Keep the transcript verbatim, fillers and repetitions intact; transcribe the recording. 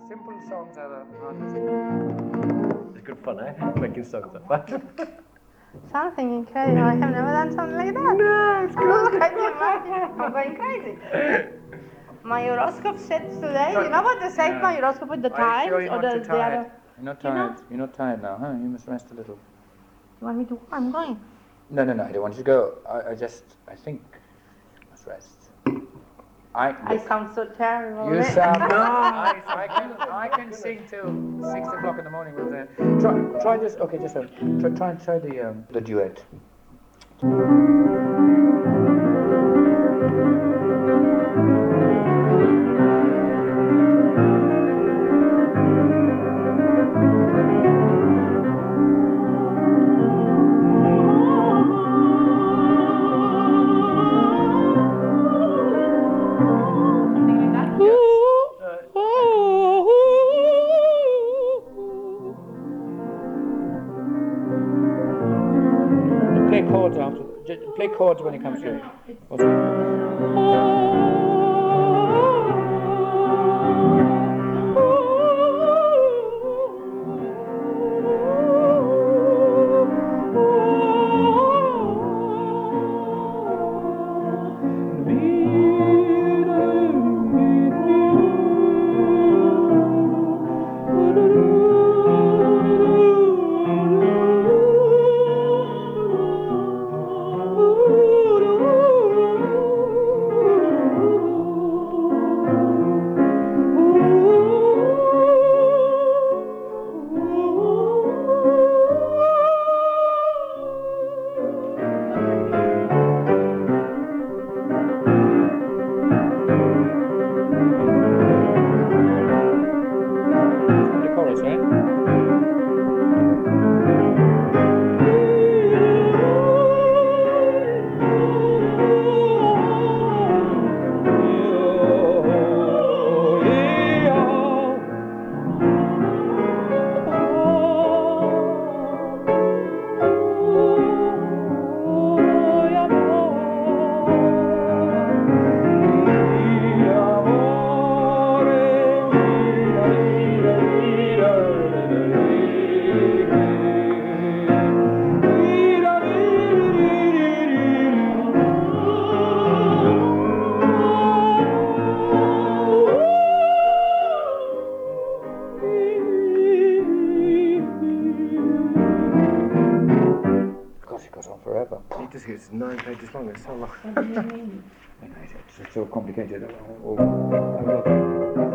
Simple songs are the hardest. It's good fun, eh? Making songs are fun. Something incredible. I have never done something like that. No, it's good. Can you imagine? I'm going crazy. My horoscope said today, you know what they say Yeah. my horoscope with the Are you times sure you're or not the, too the tired? other? You're not You know? tired. You're not tired now, huh? You must rest a little. You want me to? I'm going. No, no, no. I don't want you to go. I, I just, I think you must rest. I. I sound so terrible. You sound nice. I can, I can sing till six o'clock in the morning with that. Try, try this. Okay, just uh, try, try and try the um, the duet. Play chords after. Just play chords when it comes through. The chorus, right? Gosh, it goes on forever. It just gets nine pages long, it's so long. It's so complicated. Oh, oh, oh.